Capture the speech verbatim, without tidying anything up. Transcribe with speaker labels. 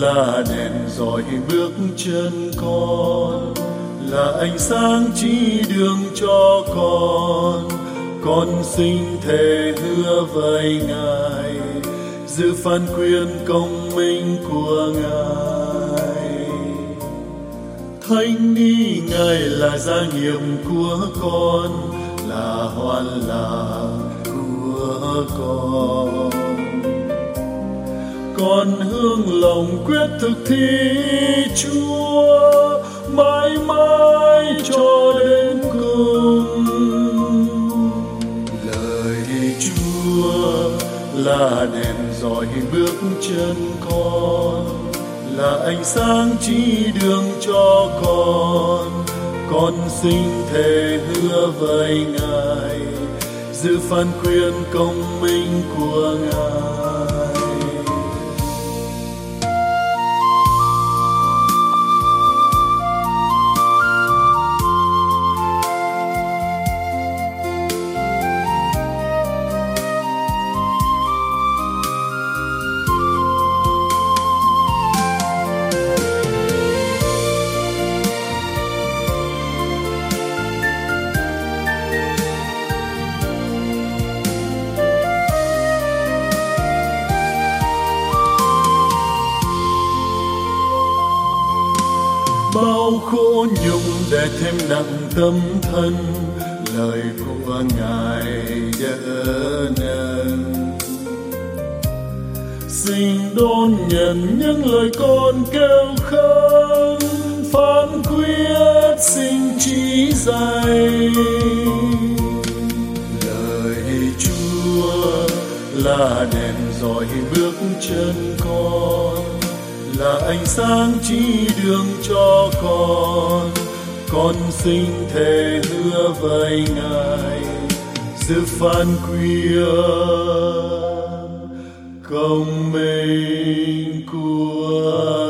Speaker 1: là đèn dọi bước chân con, là ánh sáng chỉ đường cho con. Con xin thề hứa với Ngài, giữ phán quyết công minh của Ngài. Thánh ý Ngài là gia nghiệp của con, là hoan lạc của con. Con hướng lòng quyết thực thi Chúa, mãi mãi cho đến cùng. Lời Chúa là đèn dọi bước chân con, là ánh sáng chỉ đường cho con. Con xin thề hứa với Ngài, giữ phán quyết công minh của Ngài. Bao khổ nhục để thêm nặng tâm thân, lời của Ngài đỡ nâng. Xin đón nhận những lời con kêu khấn, phán quyết xin chỉ dạy. Lời Chúa là đèn dọi bước chân con, là ánh sáng chỉ đường cho con. Con xin thề hứa với Ngài, giữ phán quyết công minh của